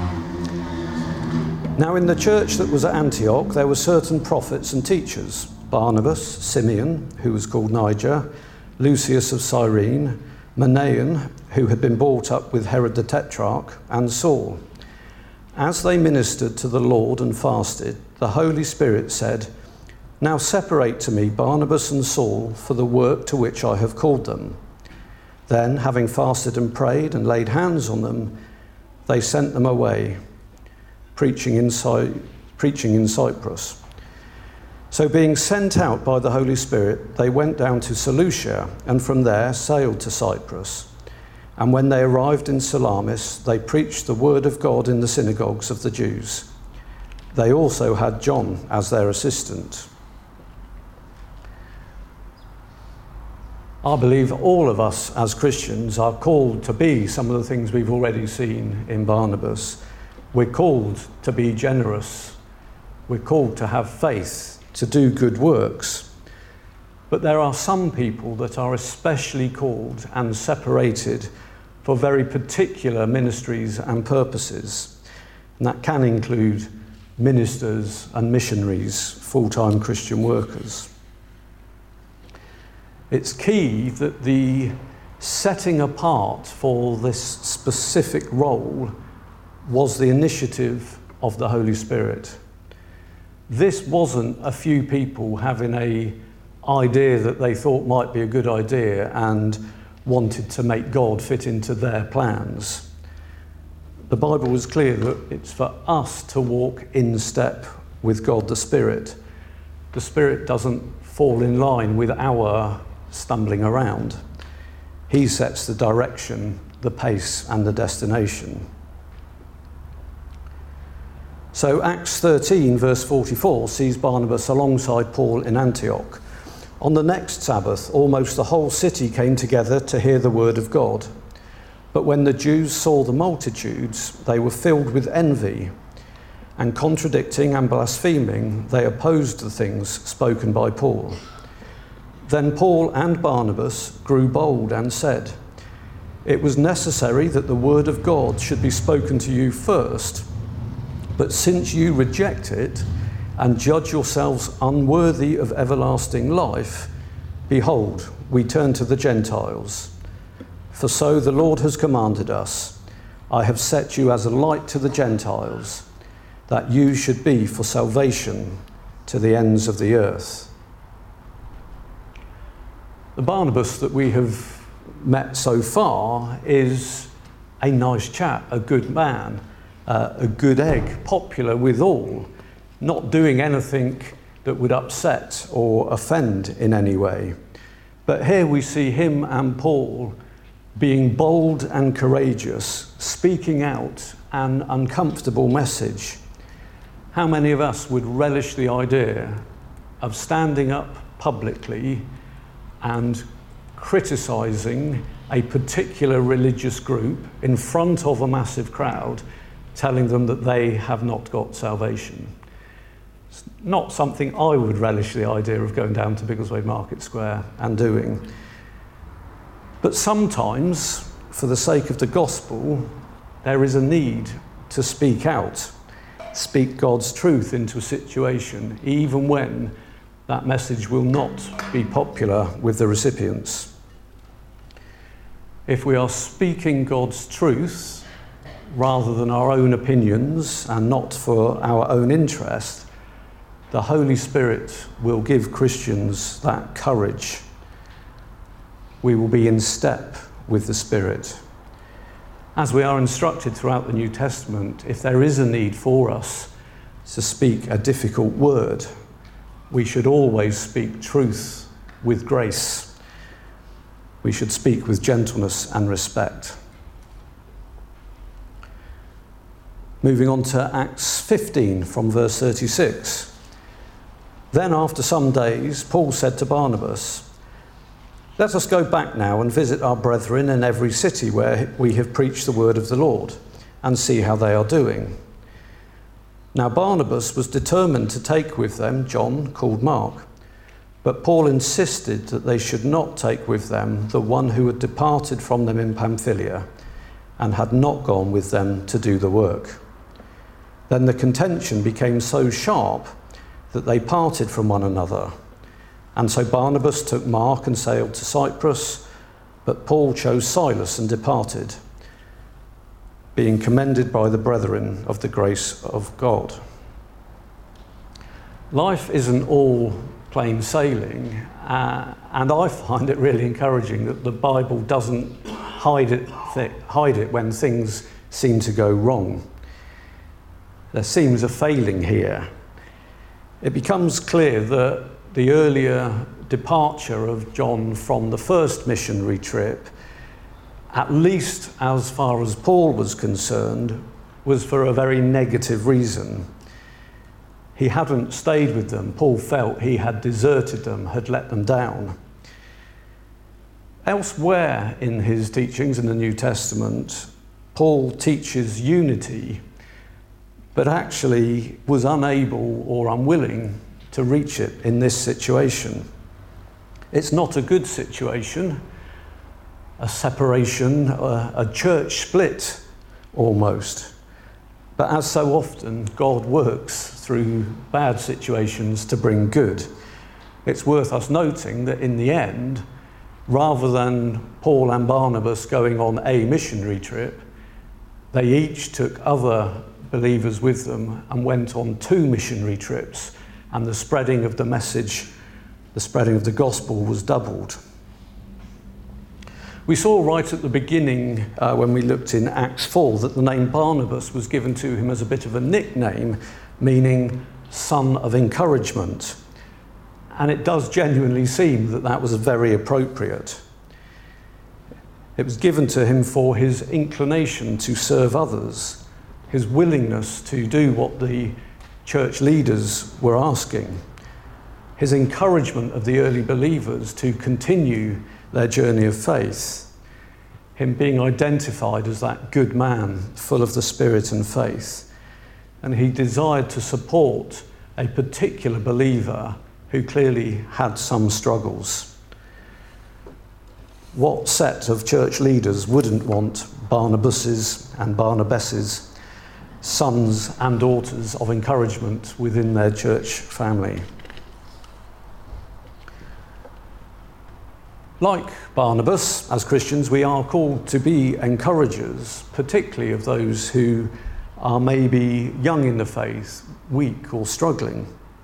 Now in the church that was at Antioch, there were certain prophets and teachers: Barnabas, Simeon, who was called Niger, Lucius of Cyrene, Manaen, who had been brought up with Herod the Tetrarch, and Saul. As they ministered to the Lord and fasted, the Holy Spirit said, "Now separate to me Barnabas and Saul for the work to which I have called them." Then, having fasted and prayed and laid hands on them, they sent them away, preaching in Cyprus. So being sent out by the Holy Spirit, they went down to Seleucia, and from there sailed to Cyprus. And when they arrived in Salamis, they preached the word of God in the synagogues of the Jews. They also had John as their assistant. I believe all of us as Christians are called to be some of the things we've already seen in Barnabas. We're called to be generous. We're called to have faith, to do good works. But there are some people that are especially called and separated for very particular ministries and purposes. And that can include ministers and missionaries, full-time Christian workers. It's key that the setting apart for this specific role was the initiative of the Holy Spirit. This wasn't a few people having an idea that they thought might be a good idea and wanted to make God fit into their plans. The Bible was clear that it's for us to walk in step with God the Spirit. The Spirit doesn't fall in line with our stumbling around. He sets the direction, the pace, and the destination. So Acts 13 verse 44 sees Barnabas alongside Paul in Antioch. On the next Sabbath, almost the whole city came together to hear the word of God. But when the Jews saw the multitudes, they were filled with envy, and contradicting and blaspheming, they opposed the things spoken by Paul. Then Paul and Barnabas grew bold and said, "It was necessary that the word of God should be spoken to you first, but since you reject it and judge yourselves unworthy of everlasting life, behold, we turn to the Gentiles. For so the Lord has commanded us, I have set you as a light to the Gentiles, that you should be for salvation to the ends of the earth. The Barnabas that we have met so far is a nice chap, a good man, a good egg, popular with all, not doing anything that would upset or offend in any way. But here we see him and Paul being bold and courageous, speaking out an uncomfortable message. How many of us would relish the idea of standing up publicly and criticising a particular religious group in front of a massive crowd, telling them that they have not got salvation? It's not something I would relish the idea of going down to Biggleswade Market Square and doing. But sometimes, for the sake of the gospel, there is a need to speak out, speak God's truth into a situation, even when that message will not be popular with the recipients. If we are speaking God's truth rather than our own opinions and not for our own interest, the Holy Spirit will give Christians that courage. We will be in step with the Spirit. As we are instructed throughout the New Testament, if there is a need for us to speak a difficult word, we should always speak truth with grace. We should speak with gentleness and respect. Moving on to Acts 15 from verse 36. Then after some days, Paul said to Barnabas, "Let us go back now and visit our brethren in every city where we have preached the word of the Lord, and see how they are doing." Now Barnabas was determined to take with them John, called Mark, but Paul insisted that they should not take with them the one who had departed from them in Pamphylia and had not gone with them to do the work. Then the contention became so sharp that they parted from one another. And so Barnabas took Mark and sailed to Cyprus, but Paul chose Silas and departed, being commended by the brethren of the grace of God. Life isn't all plain sailing, and I find it really encouraging that the Bible doesn't hide it when things seem to go wrong. There seems a failing here. It becomes clear that the earlier departure of John from the first missionary trip, at least as far as Paul was concerned, was for a very negative reason. He hadn't stayed with them. Paul felt he had deserted them, had let them down. Elsewhere in his teachings in the New Testament, Paul teaches unity, but actually was unable or unwilling to reach it in this situation. It's not a good situation, a separation, a church split almost. But as so often, God works through bad situations to bring good. It's worth us noting that in the end, rather than Paul and Barnabas going on a missionary trip, they each took other believers with them and went on 2 missionary trips, and the spreading of the message, the spreading of the gospel was doubled. We saw right at the beginning when we looked in Acts 4 that the name Barnabas was given to him as a bit of a nickname, meaning son of encouragement. And it does genuinely seem that that was very appropriate. It was given to him for his inclination to serve others, his willingness to do what the church leaders were asking, his encouragement of the early believers to continue their journey of faith, him being identified as that good man full of the Spirit and faith. And he desired to support a particular believer who clearly had some struggles. What set of church leaders wouldn't want Barnabases and Barnabases sons and daughters of encouragement within their church family. Like Barnabas, as Christians, we are called to be encouragers, particularly of those who are maybe young in the faith, weak or struggling.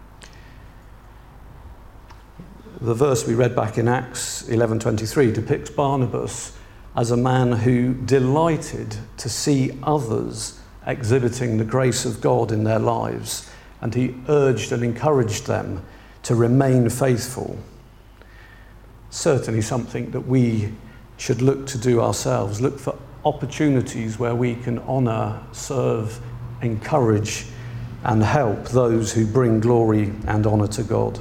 The verse we read back in Acts 11:23 depicts Barnabas as a man who delighted to see others exhibiting the grace of God in their lives, and he urged and encouraged them to remain faithful. Certainly something that we should look to do ourselves, look for opportunities where we can honour, serve, encourage and help those who bring glory and honour to God.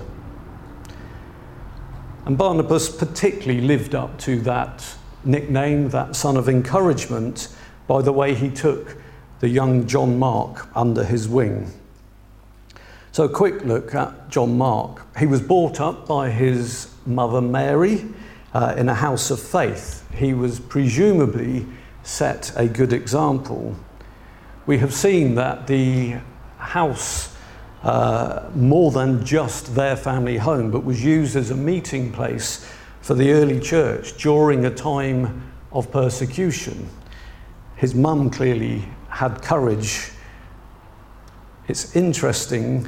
And Barnabas particularly lived up to that nickname, that son of encouragement, by the way he took the young John Mark under his wing. So a quick look at John Mark. He was brought up by his mother Mary in a house of faith. He was presumably set a good example. We have seen that the house, more than just their family home, but was used as a meeting place for the early church during a time of persecution. His mum clearly had courage. It's interesting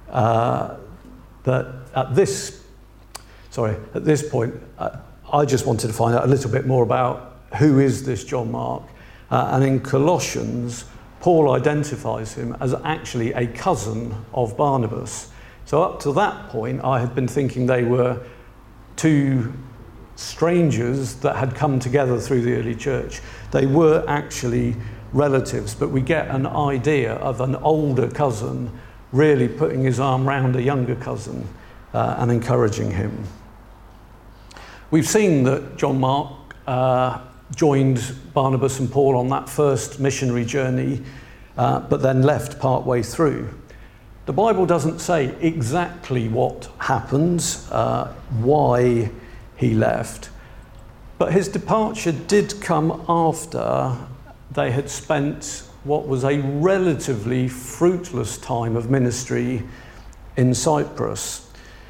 that at this point, I just wanted to find out a little bit more about who is this John Mark. And in Colossians, Paul identifies him as actually a cousin of Barnabas. So up to that point, I had been thinking they were two strangers that had come together through the early church. They were actually relatives, but we get an idea of an older cousin really putting his arm round a younger cousin and encouraging him. We've seen that John Mark joined Barnabas and Paul on that first missionary journey, but then left partway through. The Bible doesn't say exactly what happened, why he left, but his departure did come after they had spent what was a relatively fruitless time of ministry in Cyprus.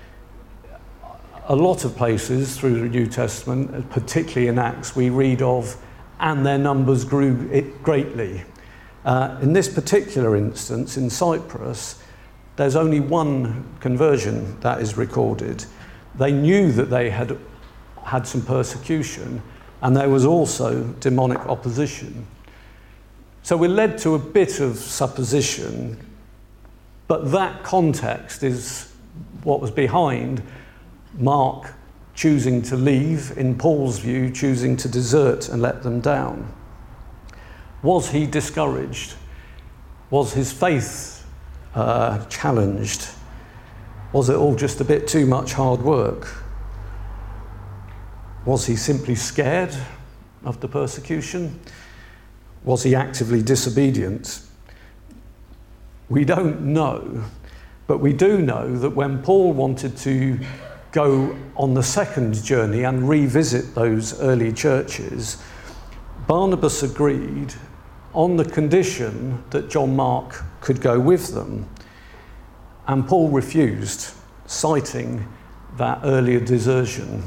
A lot of places through the New Testament, particularly in Acts, we read of, and their numbers grew greatly. In this particular instance, in Cyprus, there's only one conversion that is recorded. They knew that they had had some persecution, and there was also demonic opposition. So we're led to a bit of supposition, but that context is what was behind Mark choosing to leave, in Paul's view, choosing to desert and let them down. Was he discouraged? Was his faith challenged? Was it all just a bit too much hard work? Was he simply scared of the persecution? Was he actively disobedient? We don't know, but we do know that when Paul wanted to go on the second journey and revisit those early churches, Barnabas agreed on the condition that John Mark could go with them. And Paul refused, citing that earlier desertion.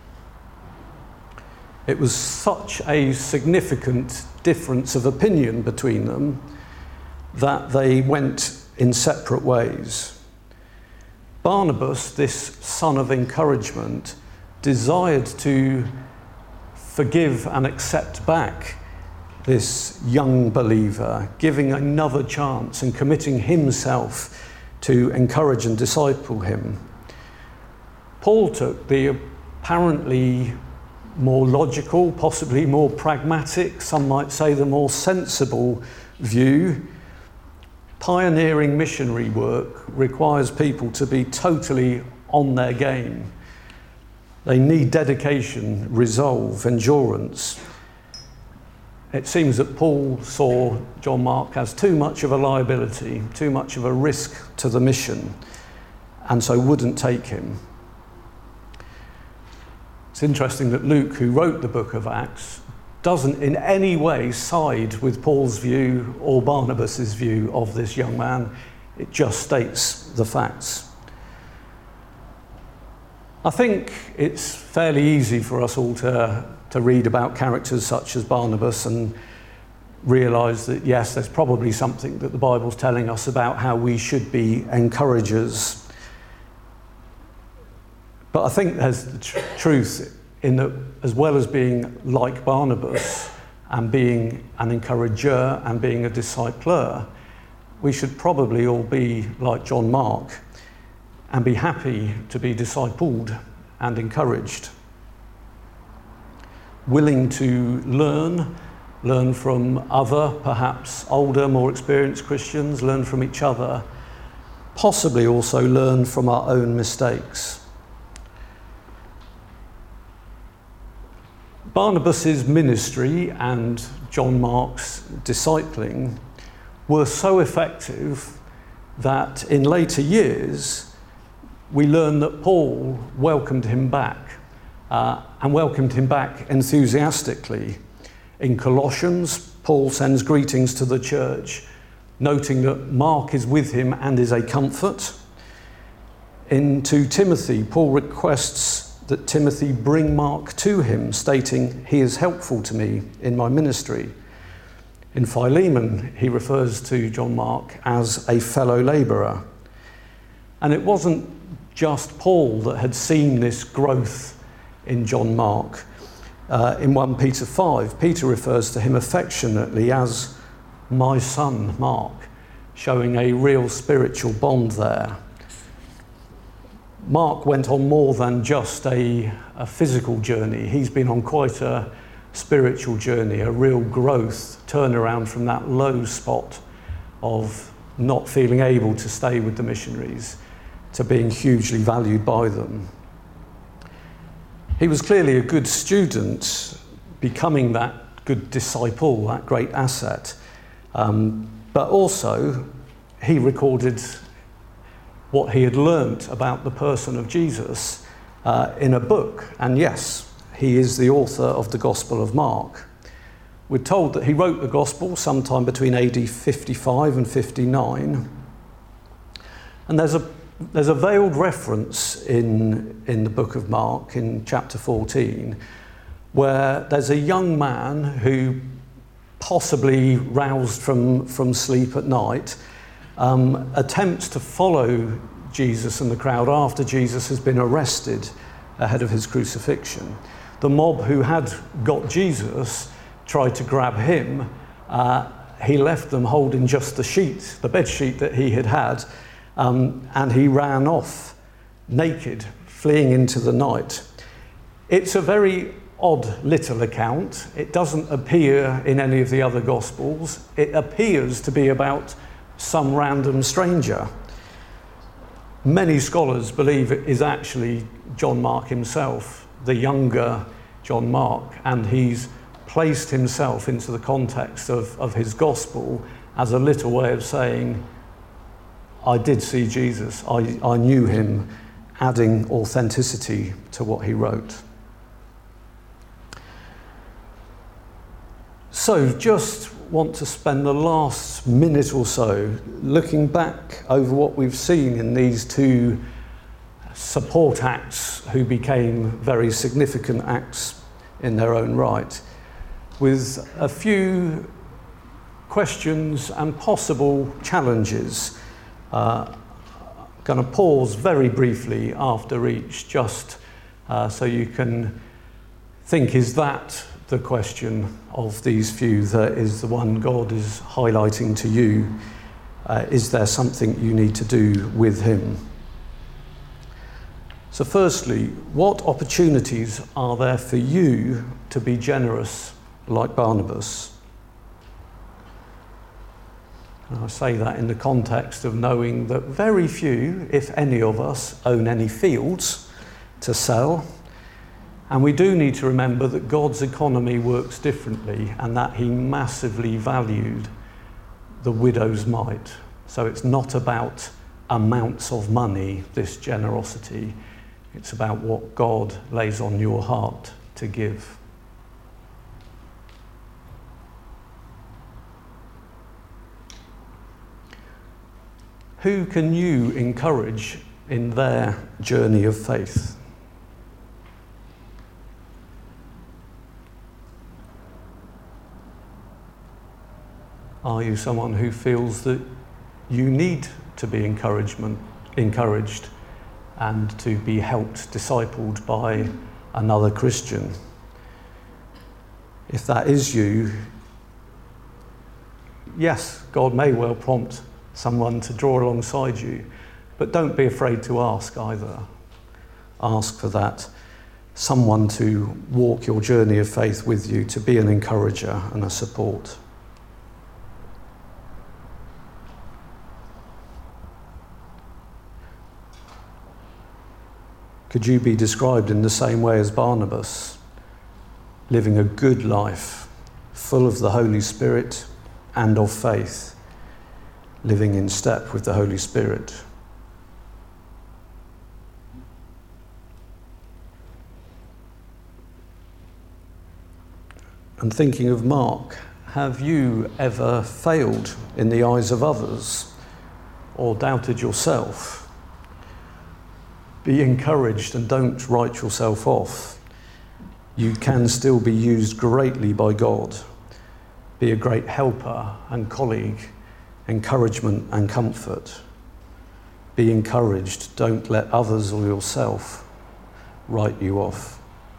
It was such a significant difference of opinion between them that they went in separate ways. Barnabas, this son of encouragement, desired to forgive and accept back this young believer, giving another chance and committing himself to encourage and disciple him. Paul took the apparently more logical, possibly more pragmatic, some might say the more sensible view. Pioneering missionary work requires people to be totally on their game. They need dedication, resolve, endurance. It seems that Paul saw John Mark as too much of a liability, too much of a risk to the mission, and so wouldn't take him. It's interesting that Luke, who wrote the book of Acts, doesn't in any way side with Paul's view or Barnabas's view of this young man. It just states the facts. I think it's fairly easy for us all to read about characters such as Barnabas and realise that, yes, there's probably something that the Bible's telling us about how we should be encouragers. But I think there's the truth in that, as well as being like Barnabas and being an encourager and being a discipler, we should probably all be like John Mark and be happy to be discipled and encouraged. Willing to learn from other, perhaps older, more experienced Christians, learn from each other, possibly also learn from our own mistakes. Barnabas's ministry and John Mark's discipling were so effective that in later years we learn that Paul welcomed him back and welcomed him back enthusiastically. In Colossians, Paul sends greetings to the church, noting that Mark is with him and is a comfort. To Timothy, Paul requests that Timothy bring Mark to him, stating, "He is helpful to me in my ministry." In Philemon, he refers to John Mark as a fellow labourer. And it wasn't just Paul that had seen this growth in John Mark. In 1 Peter 5, Peter refers to him affectionately as my son Mark, showing a real spiritual bond there. Mark went on more than just a physical journey. He's been on quite a spiritual journey, a real growth, turnaround from that low spot of not feeling able to stay with the missionaries to being hugely valued by them. He was clearly a good student, becoming that good disciple, that great asset. But also, he recorded what he had learnt about the person of Jesus in a book. And yes, he is the author of the Gospel of Mark. We're told that he wrote the Gospel sometime between AD 55 and 59. And there's a veiled reference in the book of Mark, in chapter 14, where there's a young man who, possibly roused from sleep at night, attempts to follow Jesus and the crowd after Jesus has been arrested ahead of his crucifixion. The mob who had got Jesus tried to grab him. He left them holding just the sheet, the bed sheet that he had, and he ran off naked, fleeing into the night. It's a very odd little account. It doesn't appear in any of the other Gospels. It appears to be about some random stranger. Many scholars believe it is actually John Mark himself, the younger John Mark, and he's placed himself into the context of his Gospel as a little way of saying, I did see Jesus, I knew him, adding authenticity to what he wrote. So just want to spend the last minute or so looking back over what we've seen in these two support acts who became very significant acts in their own right, with a few questions and possible challenges. Going to pause very briefly after each, just so you can think, is that the question of these few that is the one God is highlighting to you? Is there something you need to do with him? So firstly, what opportunities are there for you to be generous like Barnabas? And I say that in the context of knowing that very few, if any of us, own any fields to sell. And we do need to remember that God's economy works differently and that he massively valued the widow's mite. So it's not about amounts of money, this generosity. It's about what God lays on your heart to give. Who can you encourage in their journey of faith? Are you someone who feels that you need to be encouraged and to be helped, discipled by another Christian? If that is you, yes, God may well prompt someone to draw alongside you, but don't be afraid to ask either. Ask for that someone to walk your journey of faith with you, to be an encourager and a support. Could you be described in the same way as Barnabas, living a good life, full of the Holy Spirit and of faith, living in step with the Holy Spirit? And thinking of Mark, have you ever failed in the eyes of others or doubted yourself? Be encouraged and don't write yourself off. You can still be used greatly by God. Be a great helper and colleague, encouragement and comfort. Be encouraged. Don't let others or yourself write you off.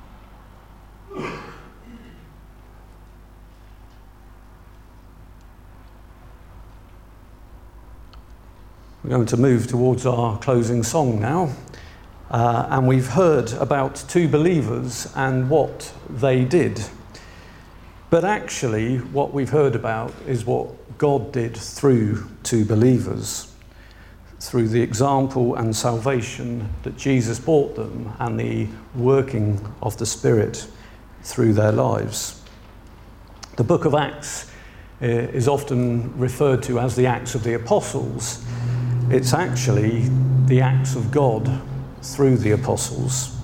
We're going to move towards our closing song now. And we've heard about two believers and what they did. But actually, what we've heard about is what God did through two believers, through the example and salvation that Jesus brought them and the working of the Spirit through their lives. The book of Acts is often referred to as the Acts of the Apostles. It's actually the Acts of God through the apostles.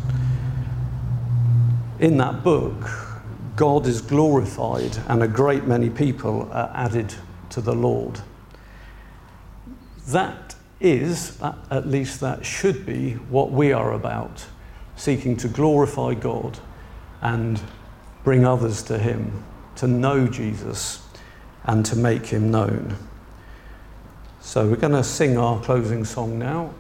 In that book, God is glorified and a great many people are added to the Lord. That is, at least that should be, what we are about, seeking to glorify God and bring others to him, to know Jesus and to make him known. So we're going to sing our closing song now.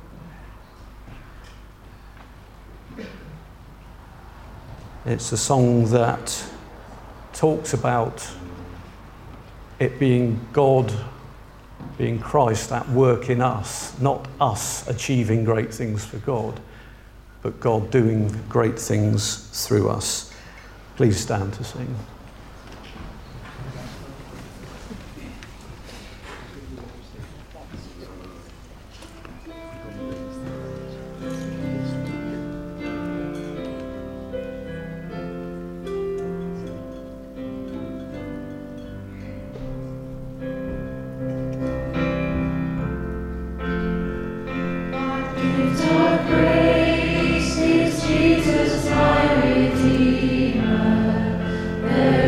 It's a song that talks about it being God, being Christ at work in us, not us achieving great things for God, but God doing great things through us. Please stand to sing. Grace is Jesus, my Redeemer.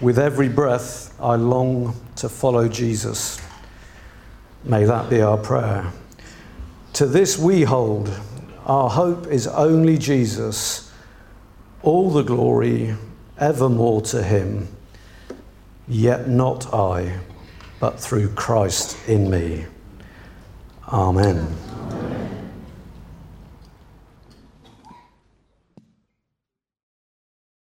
With every breath, I long to follow Jesus. May that be our prayer. To this we hold. Our hope is only Jesus. All the glory evermore to him. Yet not I, but through Christ in me. Amen.